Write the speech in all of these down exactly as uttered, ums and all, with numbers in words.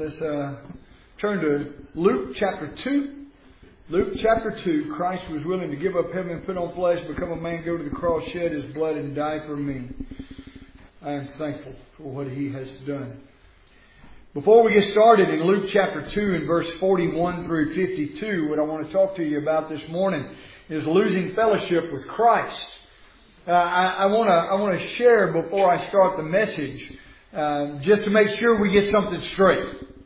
Let's uh, turn to Luke chapter two. Luke chapter two. Christ was willing to give up heaven and put on flesh, become a man, go to the cross, shed His blood, and die for me. I am thankful for what He has done. Before we get started in Luke chapter two and verse forty-one through fifty-two, what I want to talk to you about this morning is losing fellowship with Christ. Uh, I, I want to I want to share before I start the message, uh, just to make sure we get something straight.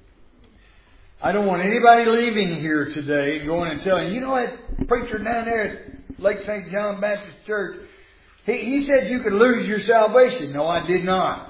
I don't want anybody leaving here today going and telling, you know that preacher down there at Lake Saint John Baptist Church, he, he said you could lose your salvation. No, I did not.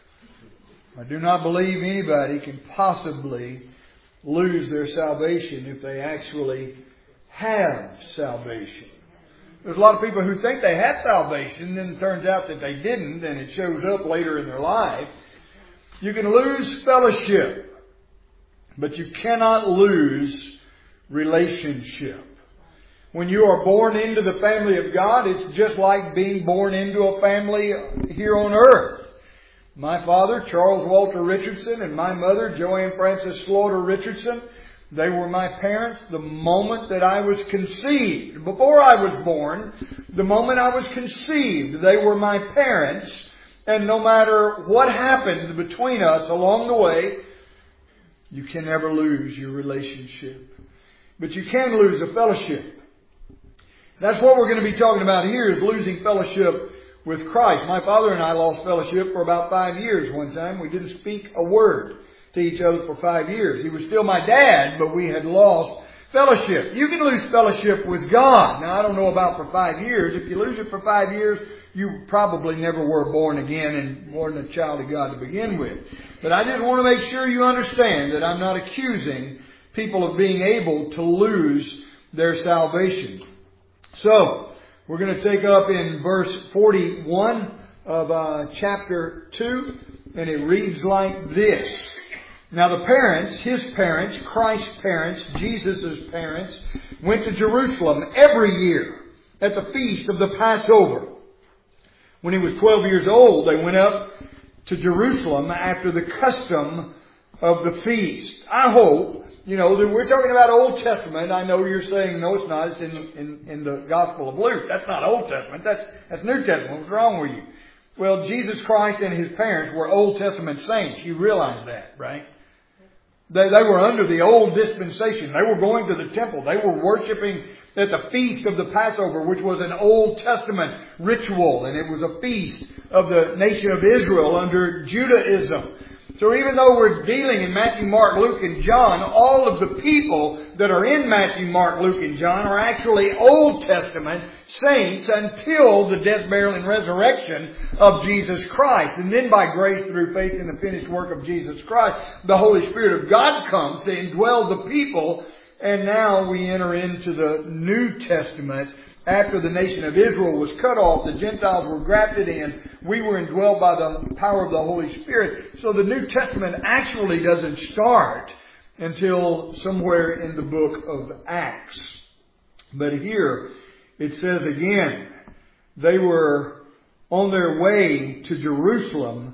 I do not believe anybody can possibly lose their salvation if they actually have salvation. There's a lot of people who think they have salvation, then it turns out that they didn't, and it shows up later in their life. You can lose fellowship, but you cannot lose relationship. When you are born into the family of God, it's just like being born into a family here on earth. My father, Charles Walter Richardson, and my mother, Joanne Frances Slaughter Richardson, they were my parents the moment that I was conceived. Before I was born, the moment I was conceived, they were my parents. And no matter what happened between us along the way, you can never lose your relationship. But you can lose a fellowship. That's what we're going to be talking about here, is losing fellowship with Christ. My father and I lost fellowship for about five years one time. We didn't speak a word to each other for five years. He was still my dad, but we had lost fellowship. You can lose fellowship with God. Now, I don't know about for five years. If you lose it for five years, you probably never were born again and weren't a child of God to begin with. But I just want to make sure you understand that I'm not accusing people of being able to lose their salvation. So, we're going to take up in verse forty-one of uh, chapter two, and it reads like this. Now the parents, his parents, Christ's parents, Jesus' parents, went to Jerusalem every year at the feast of the Passover. When he was twelve years old, they went up to Jerusalem after the custom of the feast. I hope, you know, that we're talking about Old Testament. I know you're saying, no, it's not. It's in, in, in the Gospel of Luke. That's not Old Testament. That's, that's New Testament. What's wrong with you? Well, Jesus Christ and His parents were Old Testament saints. You realize that, right? They, they were under the old dispensation. They were going to the temple. They were worshiping at the feast of the Passover, which was an Old Testament ritual. And it was a feast of the nation of Israel under Judaism. So even though we're dealing in Matthew, Mark, Luke, and John, all of the people that are in Matthew, Mark, Luke, and John are actually Old Testament saints until the death, burial, and resurrection of Jesus Christ. And then by grace through faith in the finished work of Jesus Christ, the Holy Spirit of God comes to indwell the people. And now we enter into the New Testament. After the nation of Israel was cut off, the Gentiles were grafted in. We were indwelled by the power of the Holy Spirit. So the New Testament actually doesn't start until somewhere in the book of Acts. But here it says again, they were on their way to Jerusalem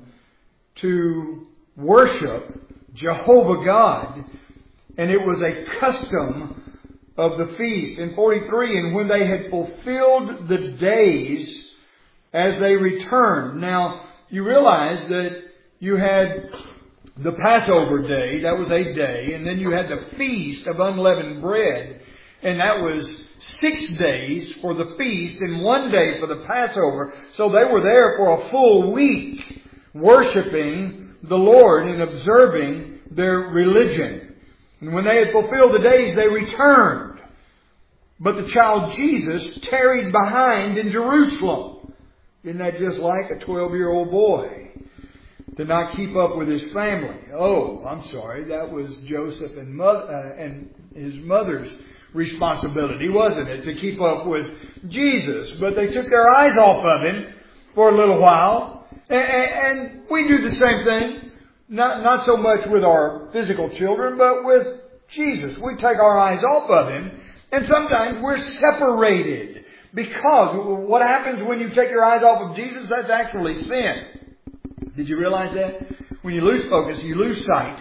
to worship Jehovah God. And it was a custom of the feast. In forty-three, and when they had fulfilled the days as they returned. Now, you realize that you had the Passover day, that was a day, and then you had the feast of unleavened bread, and that was six days for the feast and one day for the Passover. So they were there for a full week worshiping the Lord and observing their religion. And when they had fulfilled the days, they returned. But the child Jesus tarried behind in Jerusalem. Isn't that just like a twelve-year-old boy to not keep up with his family? Oh, I'm sorry. That was Joseph and, mother, uh, and his mother's responsibility, wasn't it? To keep up with Jesus. But they took their eyes off of Him for a little while. And, and we do the same thing. Not, not so much with our physical children, but with Jesus. We take our eyes off of Him, and sometimes we're separated. Because what happens when you take your eyes off of Jesus? That's actually sin. Did you realize that? When you lose focus, you lose sight,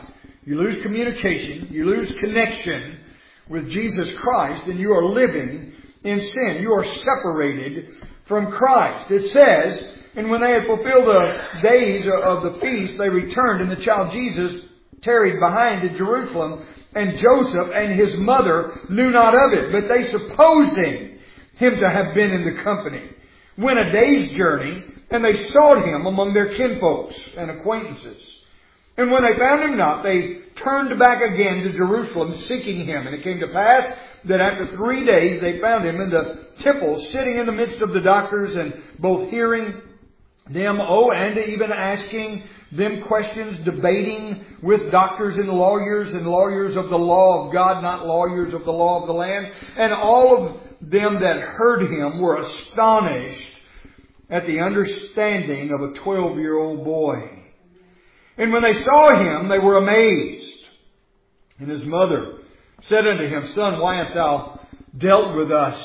you lose communication, you lose connection with Jesus Christ, then you are living in sin. You are separated from Christ. It says, and when they had fulfilled the days of the feast, they returned, and the child Jesus tarried behind in Jerusalem, and Joseph and his mother knew not of it, but they supposing him to have been in the company, went a day's journey, and they sought him among their kinfolks and acquaintances. And when they found him not, they turned back again to Jerusalem, seeking him. And it came to pass that after three days they found him in the temple, sitting in the midst of the doctors, and both hearing them, oh, and even asking them questions, debating with doctors and lawyers, and lawyers of the law of God, not lawyers of the law of the land. And all of them that heard him were astonished at the understanding of a twelve-year-old boy. And when they saw him, they were amazed. And his mother said unto him, Son, why hast thou dealt with us?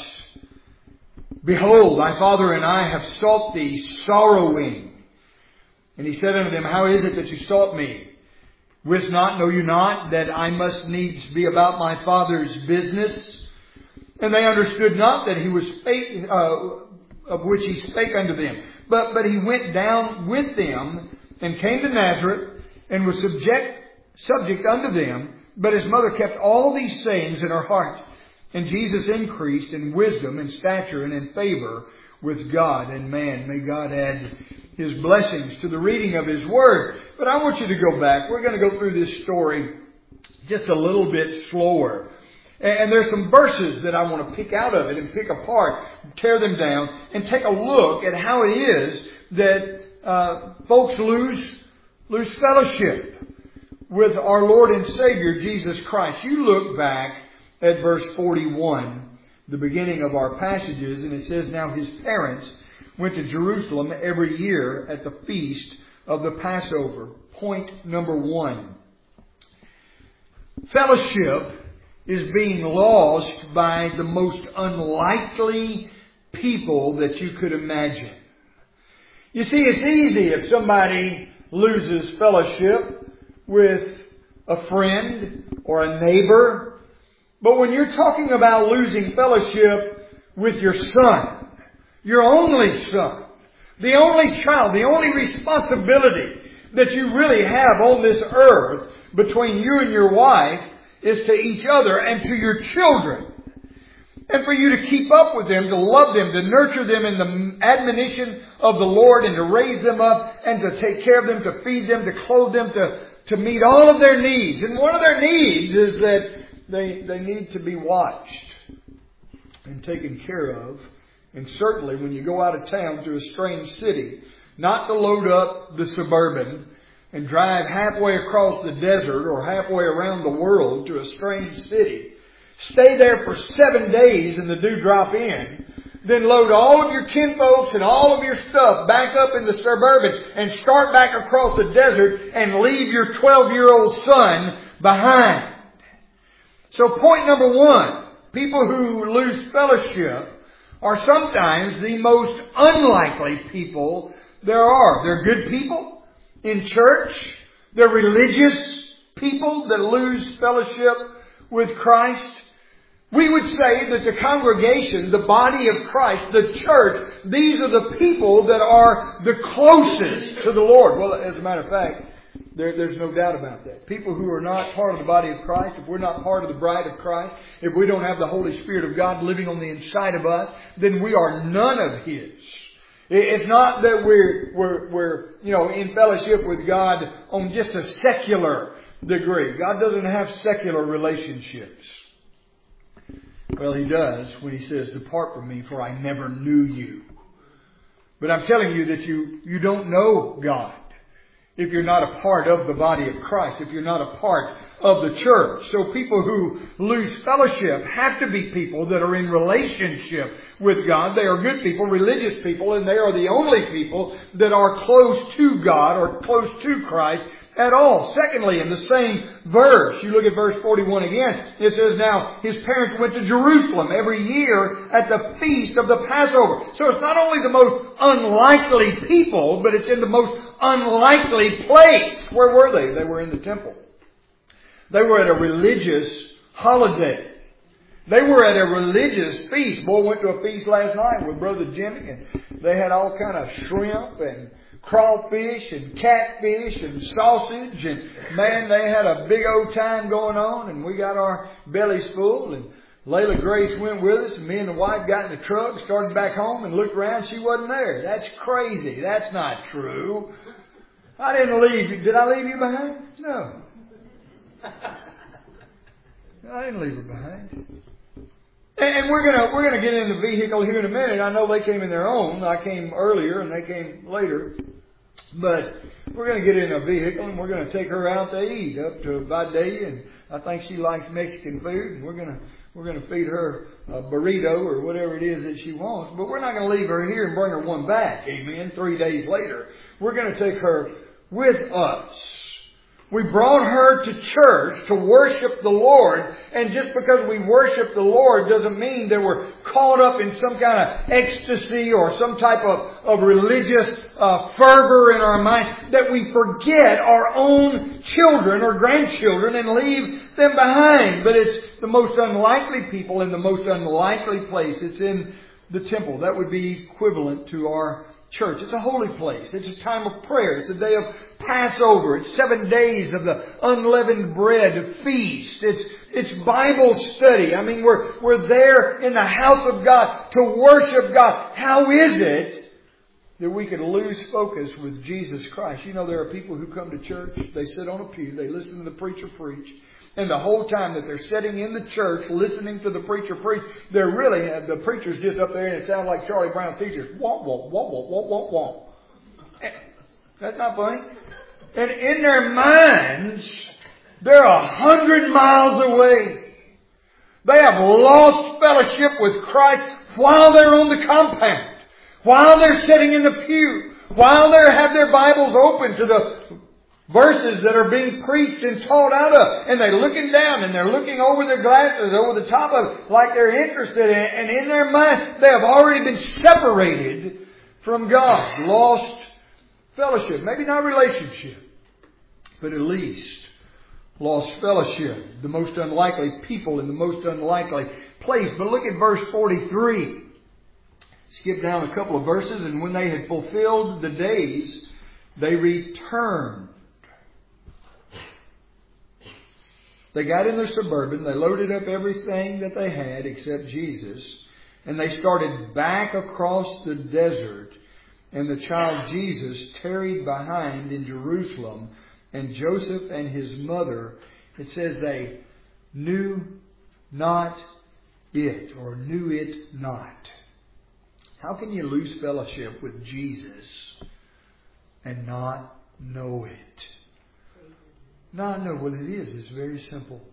Behold, thy father and I have sought thee sorrowing. And he said unto them, How is it that you sought me? Wist not, know you not, that I must needs be about my father's business? And they understood not that he was spake, uh, of which he spake unto them. But, but he went down with them, and came to Nazareth, and was subject, subject unto them. But his mother kept all these sayings in her heart. And Jesus increased in wisdom and stature and in favor with God and man. May God add His blessings to the reading of His Word. But I want you to go back. We're going to go through this story just a little bit slower. And there's some verses that I want to pick out of it and pick apart, tear them down, and take a look at how it is that Uh, folks lose lose fellowship with our Lord and Savior Jesus Christ. You look back at verse forty-one, the beginning of our passages, and it says, Now his parents went to Jerusalem every year at the feast of the Passover. Point number one. Fellowship is being lost by the most unlikely people that you could imagine. You see, it's easy if somebody loses fellowship with a friend or a neighbor. But when you're talking about losing fellowship with your son, your only son, the only child, the only responsibility that you really have on this earth between you and your wife is to each other and to your children. And for you to keep up with them, to love them, to nurture them in the admonition of the Lord, and to raise them up, and to take care of them, to feed them, to clothe them, to, to meet all of their needs. And one of their needs is that they, they need to be watched and taken care of. And certainly when you go out of town to a strange city, not to load up the Suburban and drive halfway across the desert or halfway around the world to a strange city. Stay there for seven days in the Dewdrop Inn. Then load all of your kinfolks and all of your stuff back up in the Suburban and start back across the desert and leave your twelve-year-old son behind. So point number one, people who lose fellowship are sometimes the most unlikely people there are. They're good people in church. They're religious people that lose fellowship with Christ. We would say that the congregation, the body of Christ, the church, these are the people that are the closest to the Lord. Well, as a matter of fact, there, there's no doubt about that. People who are not part of the body of Christ, if we're not part of the bride of Christ, if we don't have the Holy Spirit of God living on the inside of us, then we are none of His. It's not that we're, we're, we're, you know, in fellowship with God on just a secular degree. God doesn't have secular relationships. Well, He does when He says, Depart from me, for I never knew you. But I'm telling you that you, you don't know God if you're not a part of the body of Christ, if you're not a part of the church. So people who lose fellowship have to be people that are in relationship with God. They are good people, religious people, and they are the only people that are close to God or close to Christ at all. Secondly, in the same verse, you look at verse forty-one again, it says, Now his parents went to Jerusalem every year at the feast of the Passover. So it's not only the most unlikely people, but it's in the most unlikely place. Where were they? They were in the temple. They were at a religious holiday. They were at a religious feast. Boy, went to a feast last night with Brother Jimmy, and they had all kind of shrimp and crawfish and catfish and sausage, and man, they had a big old time going on, and we got our bellies full. And Layla Grace went with us, and me and the wife got in the truck, started back home, and looked around. She wasn't there. That's crazy. That's not true. I didn't leave you. Did I leave you behind? No. I didn't leave her behind. And we're gonna we're gonna get in the vehicle here in a minute. I know they came in their own. I came earlier and they came later, but we're gonna get in a vehicle and we're gonna take her out to eat up to Vidalia, and I think she likes Mexican food. And we're gonna we're gonna feed her a burrito or whatever it is that she wants. But we're not gonna leave her here and bring her one back. Amen. Three days later, we're gonna take her with us. We brought her to church to worship the Lord, and just because we worship the Lord doesn't mean that we're caught up in some kind of ecstasy or some type of, of religious uh, fervor in our minds, that we forget our own children or grandchildren and leave them behind. But it's the most unlikely people in the most unlikely place. It's in the temple. That would be equivalent to our church. It's a holy place. It's a time of prayer. It's a day of Passover. It's seven days of the unleavened bread feast. It's it's Bible study. I mean, we're we're there in the house of God to worship God. How is it that we could lose focus with Jesus Christ? You know, there are people who come to church. They sit on a pew. They listen to the preacher preach. And the whole time that they're sitting in the church listening to the preacher preach, they're really, the preacher's just up there and it sounds like Charlie Brown teachers. Womp, womp, womp, womp, womp, womp, womp. That's not funny. And in their minds, they're a hundred miles away. They have lost fellowship with Christ while they're on the compound, while they're sitting in the pew, while they have their Bibles open to the verses that are being preached and taught out of. And they're looking down and they're looking over their glasses, over the top of it, like they're interested in it. And in their mind, they have already been separated from God. Lost fellowship. Maybe not relationship, but at least lost fellowship. The most unlikely people in the most unlikely place. But look at verse forty-three. Skip down a couple of verses. And when they had fulfilled the days, they returned. They got in their Suburban, they loaded up everything that they had except Jesus, and they started back across the desert, and the child Jesus tarried behind in Jerusalem, and Joseph and his mother, it says they knew not it, or knew it not. How can you lose fellowship with Jesus and not know it? Not know what it is. It's very simple.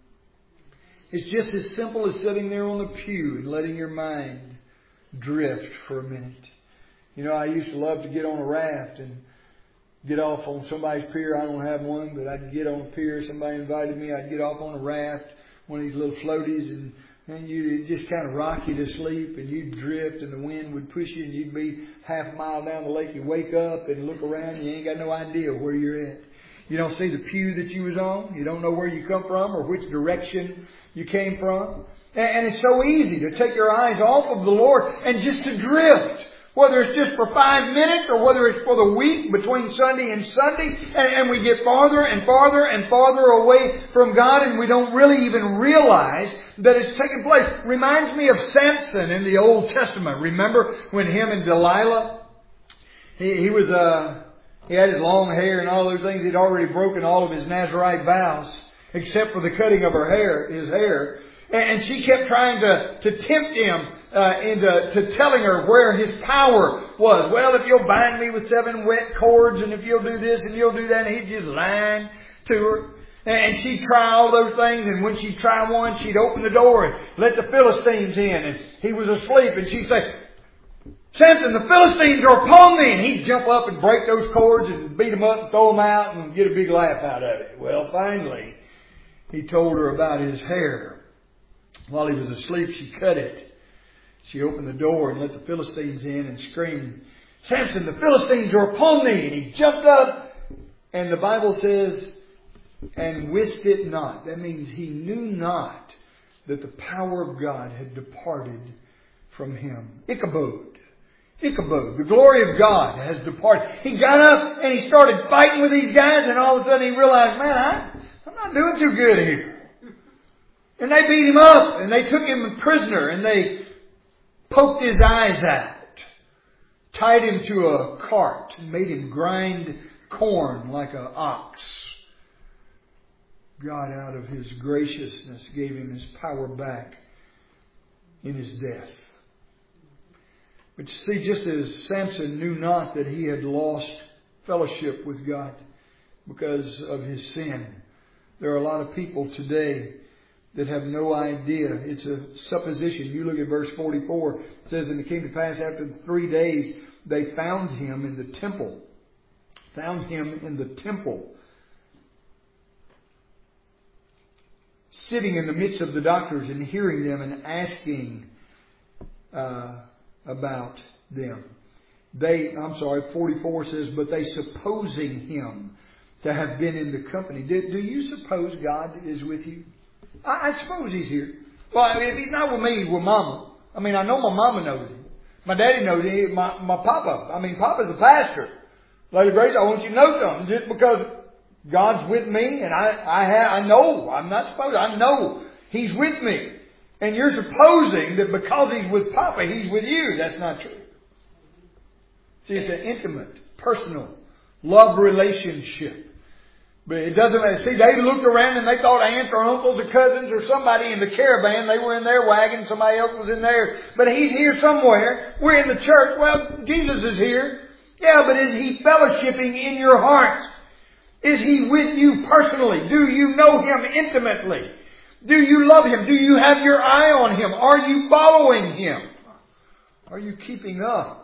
It's just as simple as sitting there on the pew and letting your mind drift for a minute. You know, I used to love to get on a raft and get off on somebody's pier. I don't have one, but I'd get on a pier. Somebody invited me. I'd get off on a raft, one of these little floaties, and and you'd just kind of rock you to sleep, and you'd drift, and the wind would push you, and you'd be half a mile down the lake. You wake up and look around, and you ain't got no idea where you're at. You don't see the pew that you was on. You don't know where you come from or which direction you came from. And it's so easy to take your eyes off of the Lord and just to drift. Whether it's just for five minutes or whether it's for the week between Sunday and Sunday. And, and we get farther and farther and farther away from God, and we don't really even realize that it's taking place. Reminds me of Samson in the Old Testament. Remember when him and Delilah, he, he was uh, he had his long hair and all those things. He'd already broken all of his Nazirite vows except for the cutting of her hair, his hair. And she kept trying to, to tempt him uh, into to telling her where his power was. Well, if you'll bind me with seven wet cords, and if you'll do this and you'll do that, and he's just lying to her. And she'd try all those things, and when she'd try one, she'd open the door and let the Philistines in. And he was asleep, and she'd say, Samson, the Philistines are upon thee. And he'd jump up and break those cords and beat them up and throw them out and get a big laugh out of it. Well, finally, he told her about his hair. While he was asleep, she cut it. She opened the door and let the Philistines in and screamed, Samson, the Philistines are upon thee. And he jumped up, and the Bible says and wist it not. That means he knew not that the power of God had departed from him. Ichabod. Ichabod. The glory of God has departed. He got up and he started fighting with these guys, and all of a sudden he realized, man, I, I'm not doing too good here. And they beat him up, and they took him prisoner, and they poked his eyes out, tied him to a cart, and made him grind corn like an ox. God, out of His graciousness, gave him his power back in his death. But you see, just as Samson knew not that he had lost fellowship with God because of his sin, there are a lot of people today that have no idea. It's a supposition. You look at verse forty-four. It says, and it came to pass after the three days, they found him in the temple. Found him in the temple. Sitting in the midst of the doctors and hearing them and asking uh, about them. They, I'm sorry, forty-four says, but they supposing him to have been in the company. Do, do you suppose God is with you? I, I suppose He's here. Well, I mean, if He's not with me, He's with Mama. I mean, I know my Mama knows Him. My Daddy knows Him. My, my Papa. I mean, Papa's a pastor. Lady Grace, I want you to know something. Just because God's with me, and I, I, have, I know, I'm not supposed, I know He's with me. And you're supposing that because He's with Papa, He's with you. That's not true. See, it's an intimate, personal, love relationship. But it doesn't matter. See, they looked around and they thought aunts or uncles or cousins or somebody in the caravan. They were in their wagon. Somebody else was in theirs. But He's here somewhere. We're in the church. Well, Jesus is here. Yeah, but is He fellowshipping in your heart? Is He with you personally? Do you know Him intimately? Do you love Him? Do you have your eye on Him? Are you following Him? Are you keeping up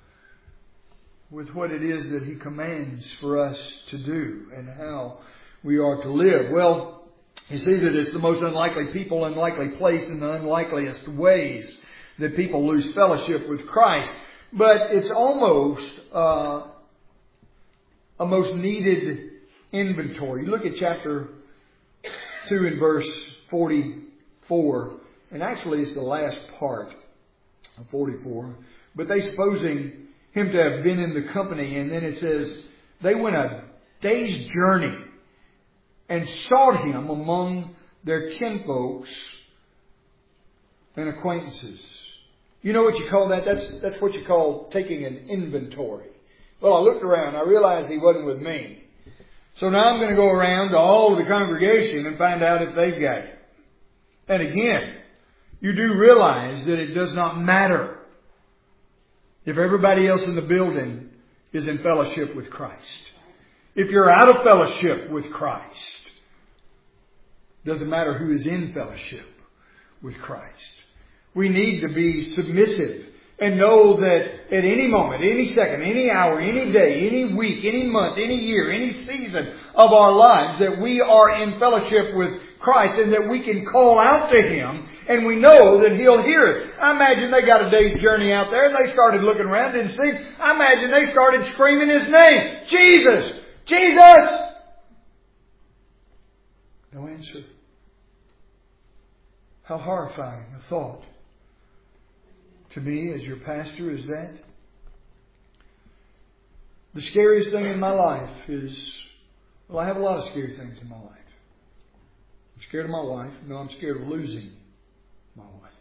with what it is that He commands for us to do and how we are to live? Well, you see that it's the most unlikely people, unlikely place, in the unlikeliest ways that people lose fellowship with Christ. But it's almost uh, a most needed inventory. You look at chapter two and verse forty-four, and actually it's the last part of forty-four. But they supposing him to have been in the company, and then it says they went a day's journey and sought him among their kinfolks and acquaintances. You know what you call that? That's that's what you call taking an inventory. Well, I looked around. I realized he wasn't with me. So now I'm going to go around to all of the congregation and find out if they've got it. And again, you do realize that it does not matter if everybody else in the building is in fellowship with Christ. If you're out of fellowship with Christ, it doesn't matter who is in fellowship with Christ. We need to be submissive and know that at any moment, any second, any hour, any day, any week, any month, any year, any season of our lives that we are in fellowship with Christ and that we can call out to Him and we know that He'll hear us. I imagine they got a day's journey out there and they started looking around and see. I imagine they started screaming His name. Jesus! Jesus! No answer. How horrifying a thought. To me, as your pastor, is that the scariest thing in my life is, well, I have a lot of scary things in my life. I'm scared of my wife. No, I'm scared of losing my wife.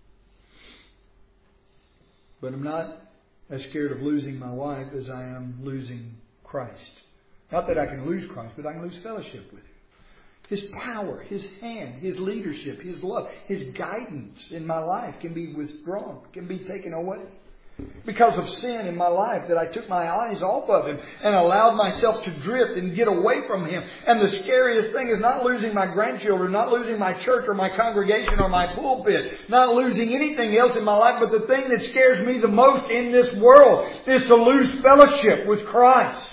But I'm not as scared of losing my wife as I am losing Christ. Not that I can lose Christ, but I can lose fellowship with Him. His power, His hand, His leadership, His love, His guidance in my life can be withdrawn, can be taken away. Because of sin in my life, that I took my eyes off of Him and allowed myself to drift and get away from Him. And the scariest thing is not losing my grandchildren, not losing my church or my congregation or my pulpit, not losing anything else in my life. But the thing that scares me the most in this world is to lose fellowship with Christ.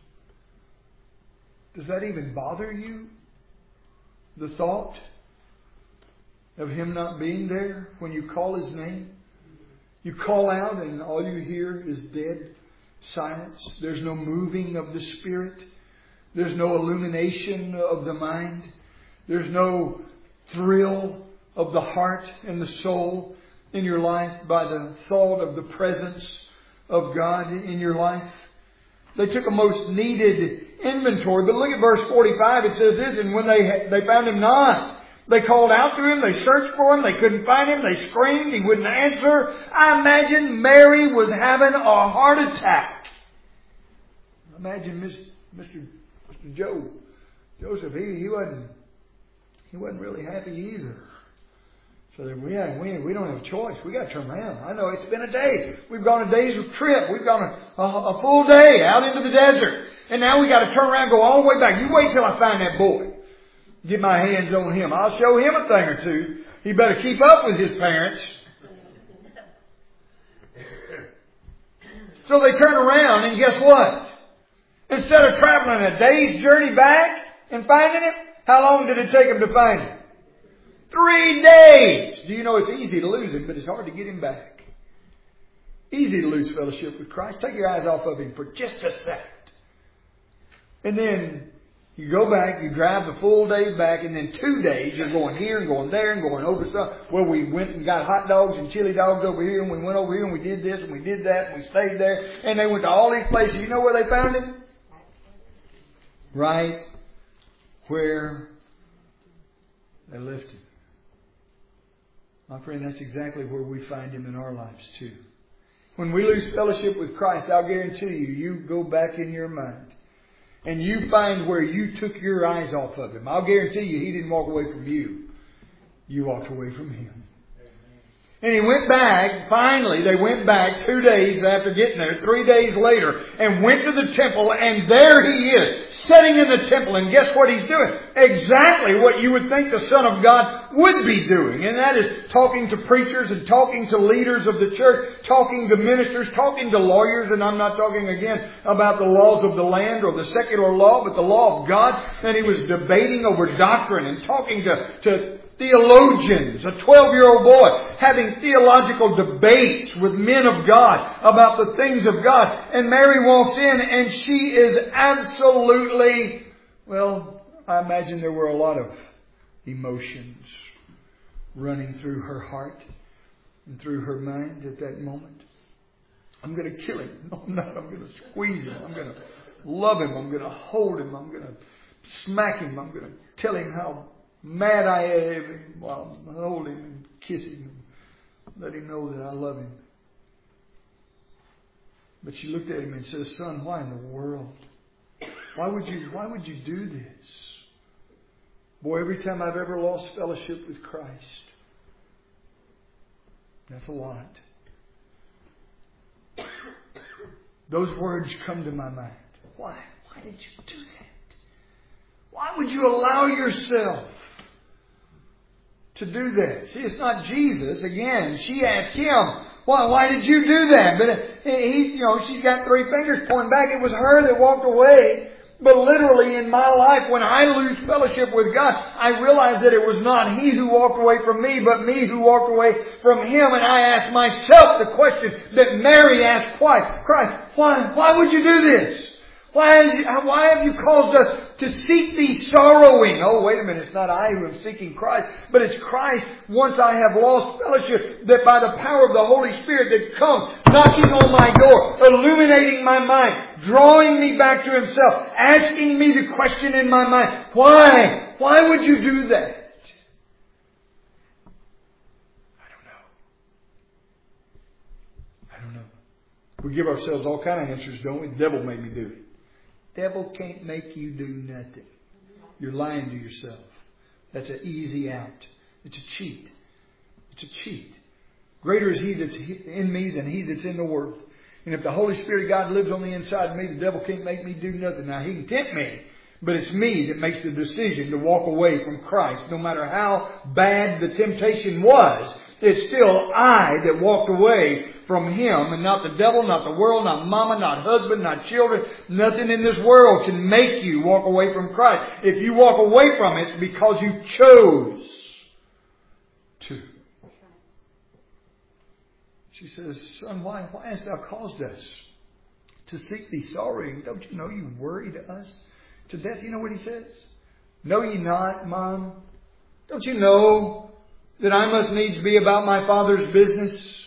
Does that even bother you? The thought of Him not being there when you call His name? You call out and all you hear is dead silence. There's no moving of the Spirit. There's no illumination of the mind. There's no thrill of the heart and the soul in your life by the thought of the presence of God in your life. They took a most needed inventory. But look at verse forty-five. It says this, and when they they found Him not, they called out to Him. They searched for Him. They couldn't find Him. They screamed. He wouldn't answer. I imagine Mary was having a heart attack. Imagine Mister Mister Joe, Joseph. He he wasn't he wasn't really happy either. So that we have, we, we don't have a choice. We got to turn around. I know it's been a day. We've gone a day's trip. We've gone a, a, a full day out into the desert. And now we got to turn around and go all the way back. You wait till I find that boy. Get my hands on him. I'll show him a thing or two. He better keep up with his parents. So they turn around and guess what? Instead of traveling a day's journey back and finding him, how long did it take them to find him? Three days! Do you know it's easy to lose Him, but it's hard to get Him back. Easy to lose fellowship with Christ. Take your eyes off of Him for just a second. And then you go back, you drive the full day back, and then two days you're going here and going there and going over stuff. Well, we went and got hot dogs and chili dogs over here, and we went over here and we did this and we did that and we stayed there. And they went to all these places. You know where they found Him? Right where they left Him. My friend, that's exactly where we find Him in our lives too. When we lose fellowship with Christ, I'll guarantee you, you go back in your mind and you find where you took your eyes off of Him. I'll guarantee you, He didn't walk away from you. You walked away from Him. And He went back, finally, they went back two days after getting there, three days later, and went to the temple, and there He is, sitting in the temple, and guess what He's doing? Exactly what you would think the Son of God would be doing, and that is talking to preachers and talking to leaders of the church, talking to ministers, talking to lawyers, and I'm not talking again about the laws of the land or the secular law, but the law of God, and He was debating over doctrine and talking to, to theologians, a twelve-year-old boy having theological debates with men of God about the things of God. And Mary walks in and she is absolutely, well, I imagine there were a lot of emotions running through her heart and through her mind at that moment. I'm going to kill him. No, I'm not. I'm going to squeeze him. I'm going to love him. I'm going to hold him. I'm going to smack him. I'm going to tell him how mad I am while I'm holding him and kissing him. Let him know that I love him. But she looked at him and said, "Son, why in the world? Why would you, why would you do this?" Boy, every time I've ever lost fellowship with Christ, that's a lot. Those words come to my mind. Why? Why did you do that? Why would you allow yourself to do that? See, it's not Jesus. Again, she asked him, why, why did you do that? But he, you know, she's got three fingers pointing back. It was her that walked away. But literally in my life, when I lose fellowship with God, I realize that it was not He who walked away from me, but me who walked away from Him. And I ask myself the question that Mary asked Christ, Christ, why, why would you do this? Why, why have you caused us to seek Thee sorrowing? Oh, wait a minute. It's not I who am seeking Christ, but it's Christ, once I have lost fellowship, that by the power of the Holy Spirit that comes knocking on my door, illuminating my mind, drawing me back to Himself, asking me the question in my mind, why? Why would you do that? I don't know. I don't know. We give ourselves all kind of answers, don't we? The devil made me do it. Devil can't make you do nothing. You're lying to yourself. That's an easy out. It's a cheat. It's a cheat. Greater is He that's in me than he that's in the world. And if the Holy Spirit of God lives on the inside of me, the devil can't make me do nothing. Now, he can tempt me, but it's me that makes the decision to walk away from Christ. No matter how bad the temptation was, it's still I that walked away from Him, and not the devil, not the world, not mama, not husband, not children. Nothing in this world can make you walk away from Christ. If you walk away from it, it's because you chose to. She says, "Son, why, why hast thou caused us to seek Thee sorrowing? Don't you know you worried us? to death. You know what he says? Know ye not, Mom? Don't you know that I must needs be about my Father's business?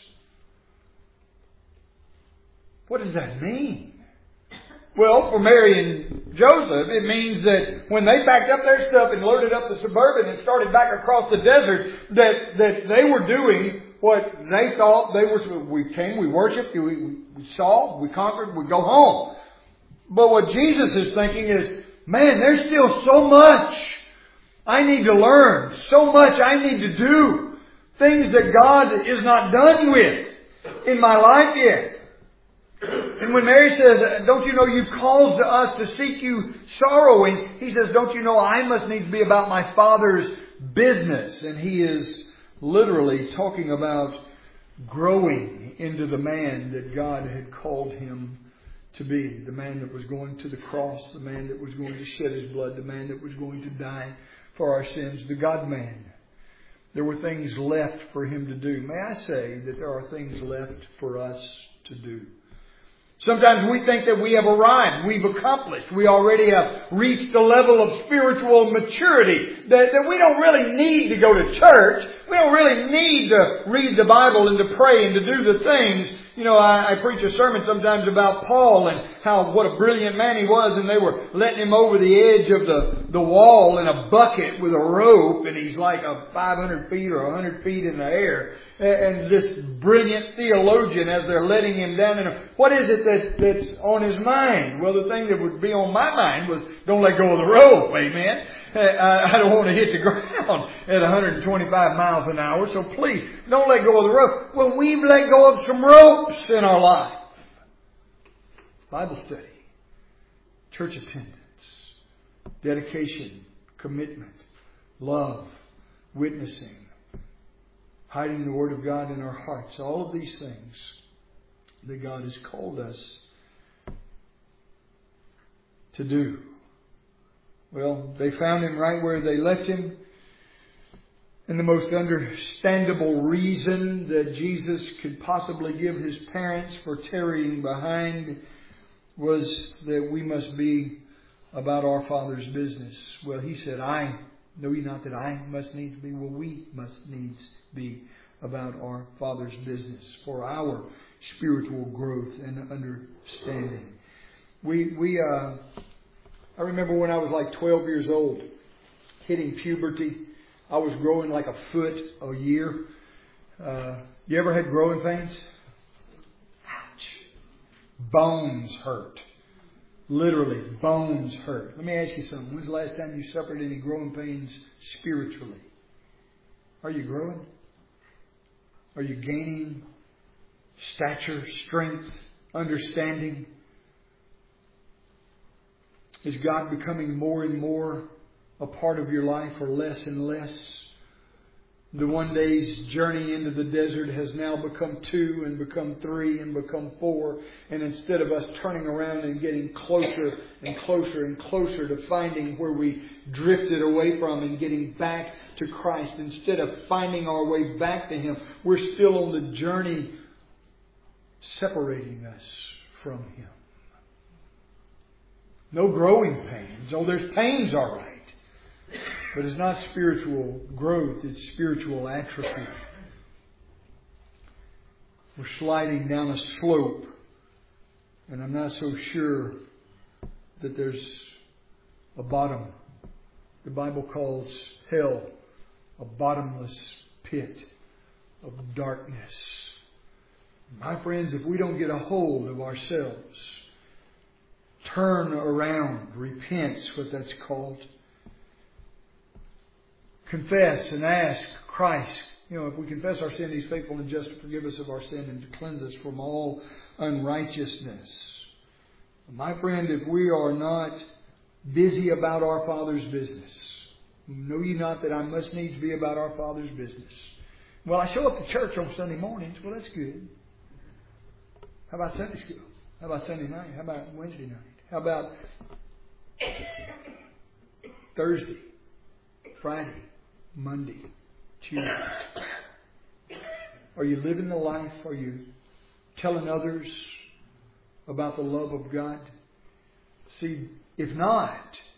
What does that mean? Well, for Mary and Joseph, it means that when they packed up their stuff and loaded up the Suburban and started back across the desert, that, that they were doing what they thought they were. We came, we worshiped, we, we saw, we conquered, we go home. But what Jesus is thinking is, man, there's still so much I need to learn, so much I need to do, things that God is not done with in my life yet. And when Mary says, don't you know you caused us to seek you sorrowing? He says, don't you know I must needs be about my Father's business? And he is literally talking about growing into the man that God had called him to be. The man that was going to the cross, the man that was going to shed his blood, the man that was going to die for our sins, the God-man. There were things left for him to do. May I say that there are things left for us to do. Sometimes we think that we have arrived, we've accomplished, we already have reached the level of spiritual maturity, that, that we don't really need to go to church, we don't really need to read the Bible and to pray and to do the things. You know, I, I preach a sermon sometimes about Paul and how what a brilliant man he was, and they were letting him over the edge of the, the wall in a bucket with a rope, and he's like a five hundred feet or one hundred feet in the air. And this brilliant theologian, as they're letting him down, and what is it that, that's on his mind? Well, the thing that would be on my mind was, don't let go of the rope, amen? I don't want to hit the ground at one hundred twenty-five miles an hour, so please, don't let go of the rope. Well, we've let go of some ropes in our life. Bible study, church attendance, dedication, commitment, love, witnessing, hiding the Word of God in our hearts. All of these things that God has called us to do. Well, they found him right where they left him. And the most understandable reason that Jesus could possibly give his parents for tarrying behind was that we must be about our Father's business. Well, he said, I know ye not that I must needs be. Well, we must needs be about our Father's business for our spiritual growth and understanding. We, we, uh, I remember when I was like twelve years old, hitting puberty. I was growing like a foot a year. Uh, you ever had growing pains? Ouch. Bones hurt. Literally, bones hurt. Let me ask you something. When's the last time you suffered any growing pains spiritually? Are you growing? Are you gaining stature, strength, understanding? Is God becoming more and more a part of your life or less and less? The one day's journey into the desert has now become two and become three and become four. And instead of us turning around and getting closer and closer and closer to finding where we drifted away from and getting back to Christ, instead of finding our way back to Him, we're still on the journey separating us from Him. No growing pains. Oh, there's pains, all right. But it's not spiritual growth, it's spiritual atrophy. We're sliding down a slope, and I'm not so sure that there's a bottom. The Bible calls hell a bottomless pit of darkness. My friends, if we don't get a hold of ourselves, turn around, repent's what that's called. Confess and ask Christ. You know, if we confess our sin, He's faithful and just to forgive us of our sin and to cleanse us from all unrighteousness. My friend, if we are not busy about our Father's business, know ye not that I must needs be about our Father's business? Well, I show up to church on Sunday mornings. Well, that's good. How about Sunday school? How about Sunday night? How about Wednesday night? How about Thursday, Friday, Monday, Tuesday? Are you living the life? Are you telling others about the love of God? See, if not,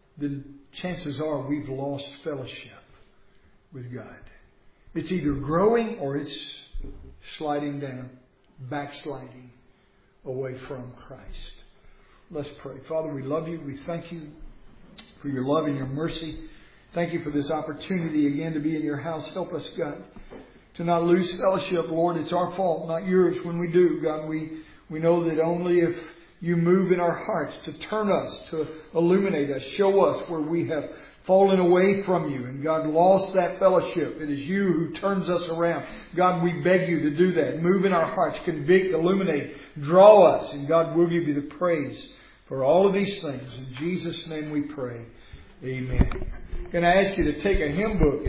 then chances are we've lost fellowship with God. It's either growing or it's sliding down, backsliding away from Christ. Let's pray. Father, we love you. We thank you for your love and your mercy. Thank you for this opportunity again to be in your house. Help us, God, to not lose fellowship, Lord. It's our fault, not yours, when we do. God, we, we know that only if you move in our hearts to turn us, to illuminate us, show us where we have fallen away from you and God lost that fellowship. It is you who turns us around. God, we beg you to do that. Move in our hearts, convict, illuminate, draw us, and God will give you the praise for all of these things. In Jesus' name we pray. Amen. I'm going to ask you to take a hymn book.